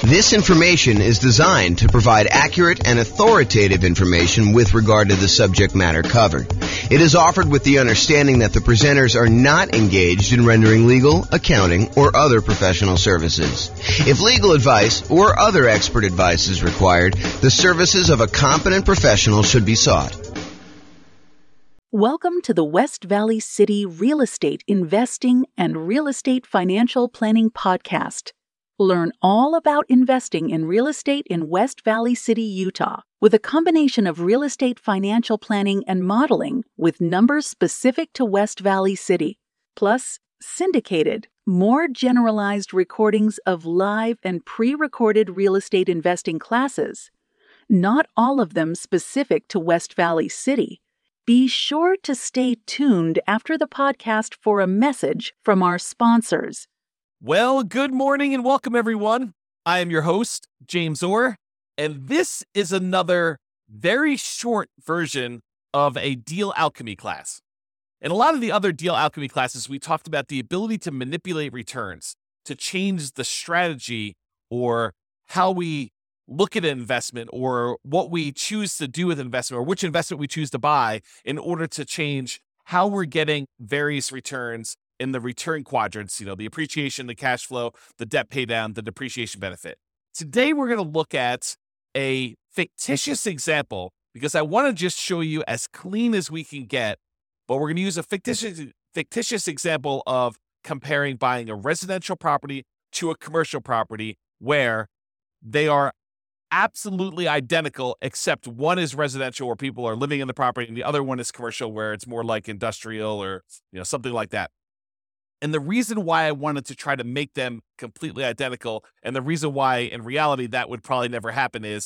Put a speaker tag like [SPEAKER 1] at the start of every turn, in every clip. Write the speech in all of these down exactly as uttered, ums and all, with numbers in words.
[SPEAKER 1] This information is designed to provide accurate and authoritative information with regard to the subject matter covered. It is offered with the understanding that the presenters are not engaged in rendering legal, accounting, or other professional services. If legal advice or other expert advice is required, the services of a competent professional should be sought.
[SPEAKER 2] Welcome to the West Valley City Real Estate Investing and Real Estate Financial Planning Podcast. Learn all about investing in real estate in West Valley City, Utah, with a combination of real estate financial planning and modeling with numbers specific to West Valley City, plus syndicated, more generalized recordings of live and pre-recorded real estate investing classes, not all of them specific to West Valley City. Be sure to stay tuned after the podcast for a message from our sponsors.
[SPEAKER 3] Well, good morning and welcome, everyone. I am your host, James Orr, and this is another very short version of a deal alchemy class. In a lot of the other deal alchemy classes, we talked about the ability to manipulate returns, to change the strategy or how we look at an investment or what we choose to do with investment or which investment we choose to buy in order to change how we're getting various returns in the return quadrants, you know, the appreciation, the cash flow, the debt pay down, the depreciation benefit. Today, we're going to look at a fictitious example because I want to just show you as clean as we can get, but we're going to use a fictitious, fictitious example of comparing buying a residential property to a commercial property where they are absolutely identical, except one is residential where people are living in the property and the other one is commercial where it's more like industrial or, you know, something like that. And the reason why I wanted to try to make them completely identical, and the reason why in reality that would probably never happen, is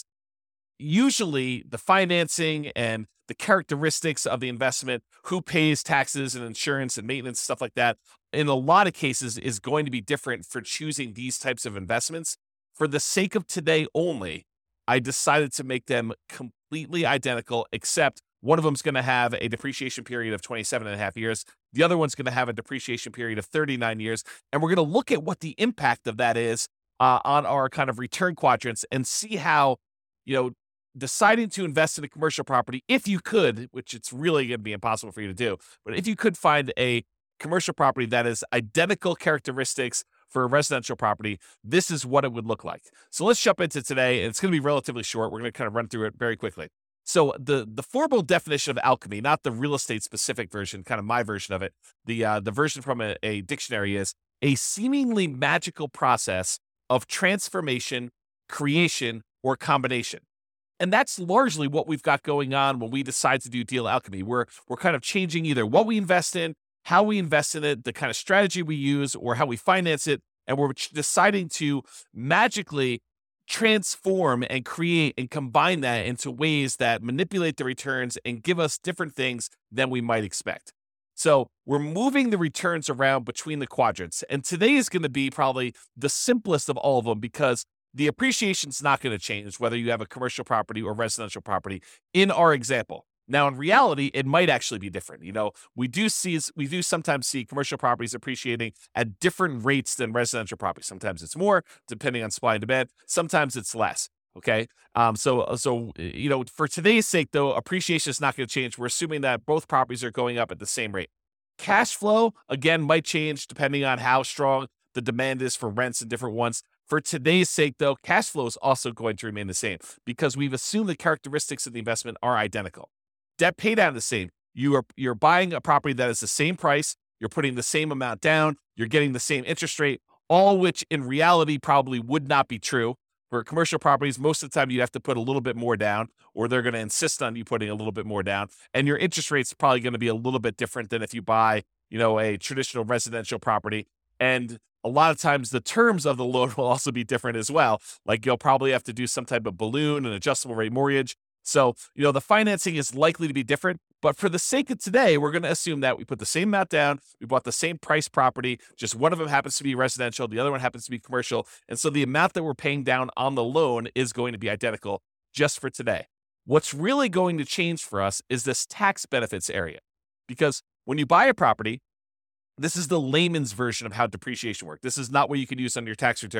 [SPEAKER 3] usually the financing and the characteristics of the investment, who pays taxes and insurance and maintenance, stuff like that, in a lot of cases is going to be different for choosing these types of investments. For the sake of today only, I decided to make them completely identical, except one of them is going to have a depreciation period of twenty-seven and a half years. The other one's going to have a depreciation period of thirty-nine years. And we're going to look at what the impact of that is uh, on our kind of return quadrants and see how, you know, deciding to invest in a commercial property, if you could, which it's really going to be impossible for you to do, but if you could find a commercial property that is identical characteristics for a residential property, this is what it would look like. So let's jump into today. It's going to be relatively short. We're going to kind of run through it very quickly. So the the formal definition of alchemy, not the real estate specific version, kind of my version of it, the uh, the version from a, a dictionary is a seemingly magical process of transformation, creation, or combination. And that's largely what we've got going on when we decide to do deal alchemy. We're we're kind of changing either what we invest in, how we invest in it, the kind of strategy we use, or how we finance it, and we're deciding to magically transform and create and combine that into ways that manipulate the returns and give us different things than we might expect. So we're moving the returns around between the quadrants. And today is going to be probably the simplest of all of them because the appreciation is not going to change whether you have a commercial property or residential property in our example. Now, in reality, it might actually be different. You know, we do see, we do sometimes see commercial properties appreciating at different rates than residential properties. Sometimes it's more, depending on supply and demand. Sometimes it's less. Okay. Um. So, so you know, for today's sake, though, appreciation is not going to change. We're assuming that both properties are going up at the same rate. Cash flow, again, might change depending on how strong the demand is for rents and different ones. For today's sake, though, cash flow is also going to remain the same because we've assumed the characteristics of the investment are identical. Debt pay down the same. You are you're buying a property that is the same price. You're putting the same amount down. You're getting the same interest rate, all which in reality probably would not be true. For commercial properties, most of the time you have to put a little bit more down, or they're going to insist on you putting a little bit more down. And your interest rate's probably going to be a little bit different than if you buy, you know, a traditional residential property. And a lot of times the terms of the loan will also be different as well. Like you'll probably have to do some type of balloon, an adjustable rate mortgage. So, you know, the financing is likely to be different, but for the sake of today, we're going to assume that we put the same amount down, we bought the same price property, just one of them happens to be residential, the other one happens to be commercial, and so the amount that we're paying down on the loan is going to be identical just for today. What's really going to change for us is this tax benefits area, because when you buy a property, this is the layman's version of how depreciation works. This is not what you can use on your tax return.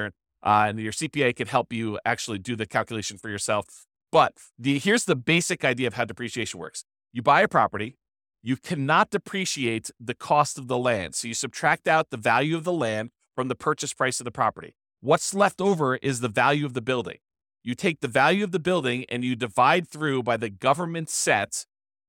[SPEAKER 3] uh, and your C P A can help you actually do the calculation for yourself. But the here's the basic idea of how depreciation works. You buy a property, you cannot depreciate the cost of the land. So you subtract out the value of the land from the purchase price of the property. What's left over is the value of the building. You take the value of the building and you divide through by the government set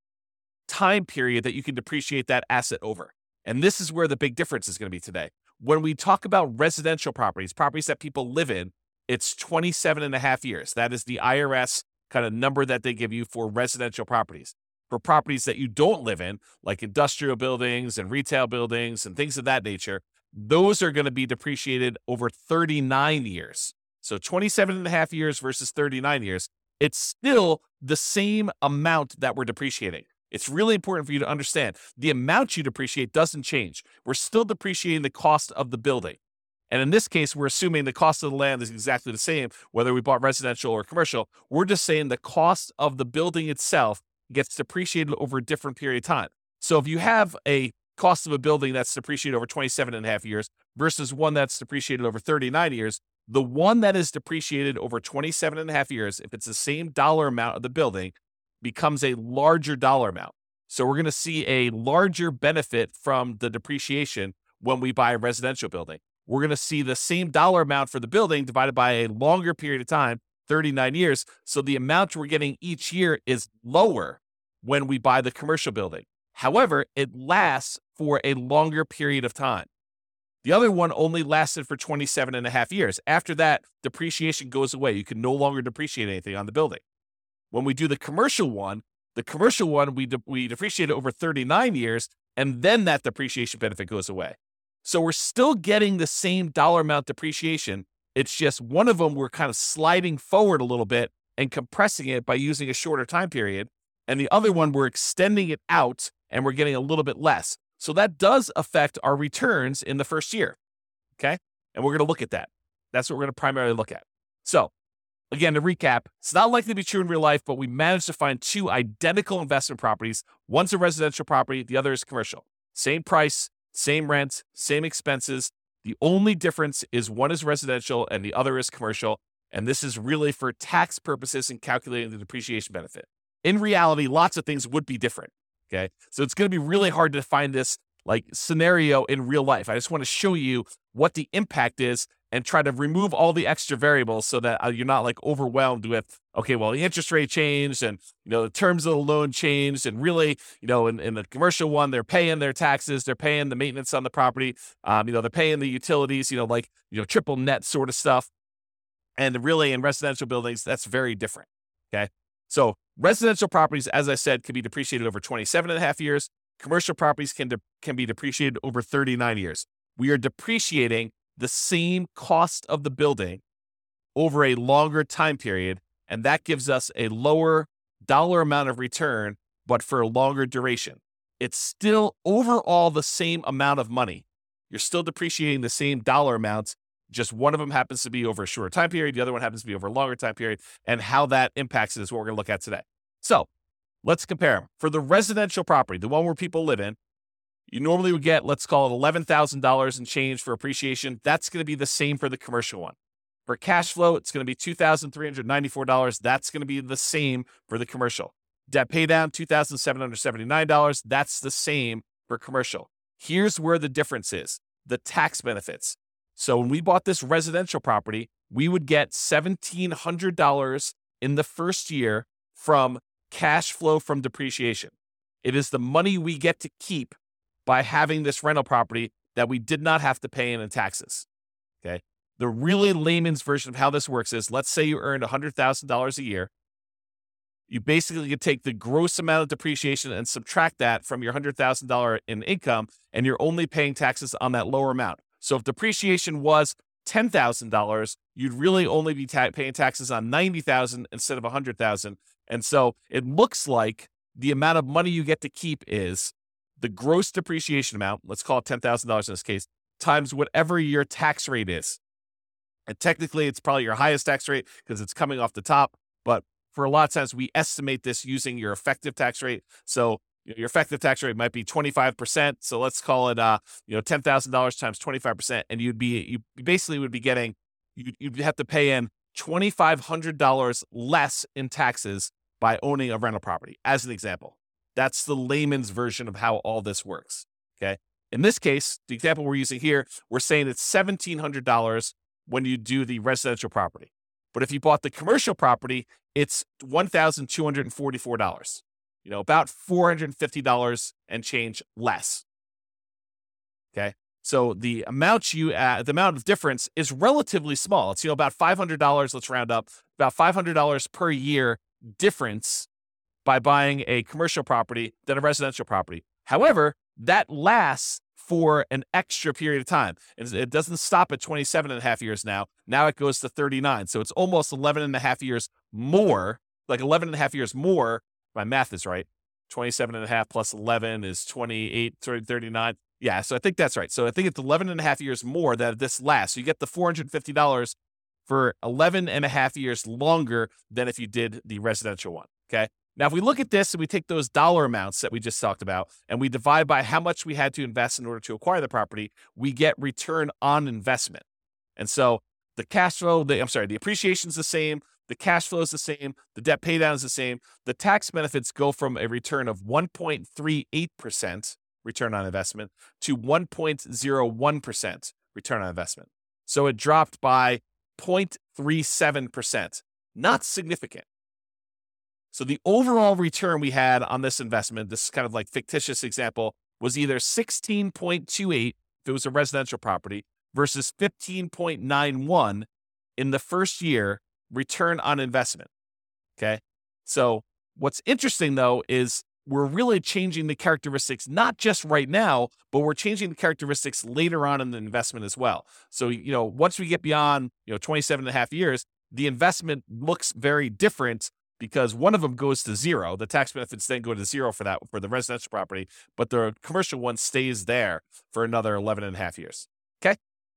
[SPEAKER 3] time period that you can depreciate that asset over. And this is where the big difference is going to be today. When we talk about residential properties, properties that people live in, it's twenty-seven and a half years. That is the I R S kind of number that they give you for residential properties. For properties that you don't live in, like industrial buildings and retail buildings and things of that nature, those are going to be depreciated over thirty-nine years. So twenty-seven and a half years versus thirty-nine years, it's still the same amount that we're depreciating. It's really important for you to understand the amount you depreciate doesn't change. We're still depreciating the cost of the building. And in this case, we're assuming the cost of the land is exactly the same, whether we bought residential or commercial. We're just saying the cost of the building itself gets depreciated over a different period of time. So if you have a cost of a building that's depreciated over twenty-seven and a half years versus one that's depreciated over thirty-nine years, the one that is depreciated over twenty-seven and a half years, if it's the same dollar amount of the building, becomes a larger dollar amount. So we're going to see a larger benefit from the depreciation when we buy a residential building. We're going to see the same dollar amount for the building divided by a longer period of time, thirty-nine years. So the amount we're getting each year is lower when we buy the commercial building. However, it lasts for a longer period of time. The other one only lasted for twenty-seven and a half years. After that, depreciation goes away. You can no longer depreciate anything on the building. When we do the commercial one, the commercial one, we de- we depreciate it over thirty-nine years, and then that depreciation benefit goes away. So we're still getting the same dollar amount depreciation. It's just one of them we're kind of sliding forward a little bit and compressing it by using a shorter time period, and the other one we're extending it out and we're getting a little bit less. So that does affect our returns in the first year, okay? And we're going to look at that. That's what we're going to primarily look at. So again, to recap, it's not likely to be true in real life, but we managed to find two identical investment properties. One's a residential property, the other is commercial. Same price, same rent, same expenses. The only difference is one is residential and the other is commercial. And this is really for tax purposes and calculating the depreciation benefit. In reality, lots of things would be different, okay? So it's going to be really hard to find this like scenario in real life. I just want to show you what the impact is and try to remove all the extra variables so that uh, you're not like overwhelmed with, okay, well, the interest rate changed and, you know, the terms of the loan changed. And really, you know, in, in the commercial one, they're paying their taxes, they're paying the maintenance on the property, um, you know, they're paying the utilities, you know, like, you know, triple net sort of stuff. And really in residential buildings, that's very different, okay? So residential properties, as I said, can be depreciated over twenty-seven and a half years. Commercial properties can, de- can be depreciated over thirty-nine years. We are depreciating the same cost of the building over a longer time period, and that gives us a lower dollar amount of return, but for a longer duration. It's still overall the same amount of money. You're still depreciating the same dollar amounts, just one of them happens to be over a shorter time period, the other one happens to be over a longer time period, and how that impacts it is what we're going to look at today. So let's compare them. For the residential property, the one where people live in, you normally would get, let's call it eleven thousand dollars and change for appreciation. That's going to be the same for the commercial one. For cash flow, it's going to be two thousand three hundred ninety-four dollars. That's going to be the same for the commercial. Debt pay down, two thousand seven hundred seventy-nine dollars. That's the same for commercial. Here's where the difference is, the tax benefits. So when we bought this residential property, we would get one thousand seven hundred dollars in the first year from cash flow from depreciation. It is the money we get to keep by having this rental property that we did not have to pay in in taxes, okay? The really layman's version of how this works is, let's say you earned one hundred thousand dollars a year. You basically could take the gross amount of depreciation and subtract that from your one hundred thousand dollars in income, and you're only paying taxes on that lower amount. So if depreciation was ten thousand dollars, you'd really only be ta- paying taxes on ninety thousand dollars instead of one hundred thousand dollars. And so it looks like the amount of money you get to keep is the gross depreciation amount, let's call it ten thousand dollars in this case, times whatever your tax rate is. And technically, it's probably your highest tax rate because it's coming off the top. But for a lot of times, we estimate this using your effective tax rate. So you know, your effective tax rate might be twenty-five percent. So let's call it, uh, you know, ten thousand dollars times twenty-five percent. And you'd be, you basically would be getting, you, you'd have to pay in two thousand five hundred dollars less in taxes by owning a rental property, as an example. That's the layman's version of how all this works, okay? In this case, the example we're using here, we're saying it's one thousand seven hundred dollars when you do the residential property. But if you bought the commercial property, it's one thousand two hundred forty-four dollars, you know, about four hundred fifty dollars and change less, okay? So the amount you add, the amount of difference is relatively small. It's, you know, about five hundred dollars, let's round up, about five hundred dollars per year difference by buying a commercial property than a residential property. However, that lasts for an extra period of time. And it doesn't stop at twenty-seven and a half years now. Now it goes to thirty-nine. So it's almost eleven and a half years more, like eleven and a half years more. My math is right. twenty-seven and a half plus eleven is twenty-eight, thirty-nine. Yeah, so I think that's right. So I think it's eleven and a half years more that this lasts. So you get the four hundred fifty dollars for eleven and a half years longer than if you did the residential one, okay? Now, if we look at this and we take those dollar amounts that we just talked about and we divide by how much we had to invest in order to acquire the property, we get return on investment. And so the cash flow, the, I'm sorry, the appreciation is the same, the cash flow is the same, the debt pay down is the same. The tax benefits go from a return of one point three eight percent return on investment to one point zero one percent return on investment. So it dropped by zero point three seven percent. Not significant. So the overall return we had on this investment, this kind of like fictitious example, was either sixteen point two eight if it was a residential property versus fifteen point nine one in the first year return on investment. Okay. So what's interesting though is we're really changing the characteristics, not just right now, but we're changing the characteristics later on in the investment as well. So, you know, once we get beyond, you know, twenty-seven and a half years, the investment looks very different because one of them goes to zero. The tax benefits then go to zero for that, for the residential property, but the commercial one stays there for another eleven and a half years. Okay.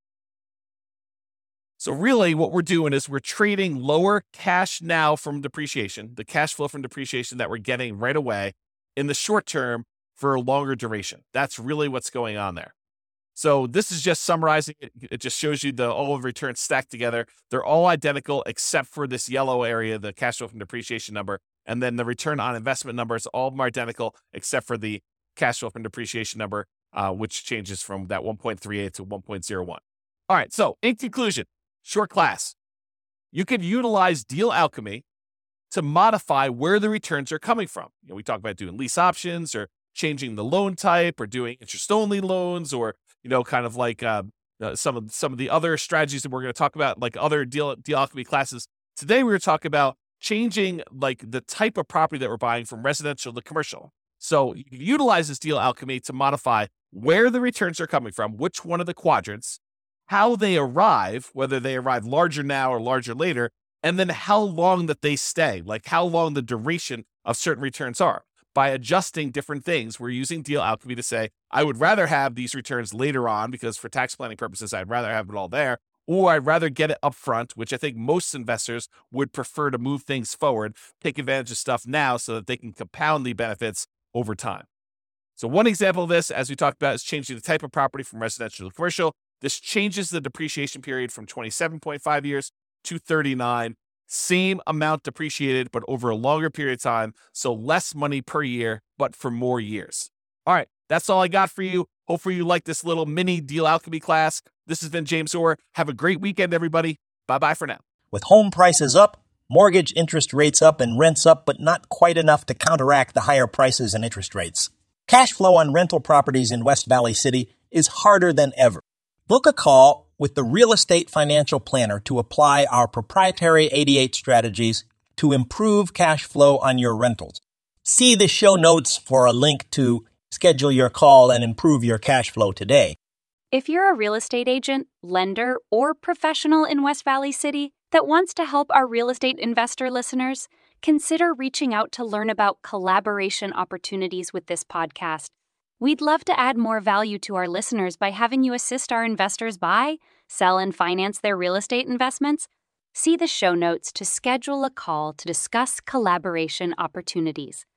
[SPEAKER 3] So really what we're doing is we're trading lower cash now from depreciation, the cash flow from depreciation that we're getting right away in the short term for a longer duration. That's really what's going on there. So this is just summarizing it. It just shows you the all of returns stacked together. They're all identical except for this yellow area, the cash flow from depreciation number. And then the return on investment numbers, all of them are identical except for the cash flow from depreciation number, uh, which changes from that one point three eight to one point zero one. All right, so in conclusion, short class, you could utilize deal alchemy to modify where the returns are coming from. You know, we talk about doing lease options or changing the loan type or doing interest-only loans or, you know, kind of like uh, uh, some of some of the other strategies that we're going to talk about, like other deal, deal alchemy classes. Today, we're going to talk about changing like the type of property that we're buying from residential to commercial. So you can utilize this deal alchemy to modify where the returns are coming from, which one of the quadrants, how they arrive, whether they arrive larger now or larger later, and then how long that they stay, like how long the duration of certain returns are. By adjusting different things, we're using deal alchemy to say, I would rather have these returns later on because for tax planning purposes, I'd rather have it all there, or I'd rather get it up front, which I think most investors would prefer to move things forward, take advantage of stuff now so that they can compound the benefits over time. So one example of this, as we talked about, is changing the type of property from residential to commercial. This changes the depreciation period from twenty-seven point five years to thirty-nine. Same amount depreciated, but over a longer period of time. So less money per year, but for more years. All right, that's all I got for you. Hopefully you like this little mini deal alchemy class. This has been James Orr. Have a great weekend, everybody. Bye-bye for now.
[SPEAKER 4] With home prices up, mortgage interest rates up, and rents up, but not quite enough to counteract the higher prices and interest rates. Cash flow on rental properties in West Valley City is harder than ever. Book a call with the Real Estate Financial Planner to apply our proprietary eighty-eight strategies to improve cash flow on your rentals. See the show notes for a link to schedule your call and improve your cash flow today.
[SPEAKER 5] If you're a real estate agent, lender, or professional in West Valley City that wants to help our real estate investor listeners, consider reaching out to learn about collaboration opportunities with this podcast. We'd love to add more value to our listeners by having you assist our investors buy, sell, and finance their real estate investments. See the show notes to schedule a call to discuss collaboration opportunities.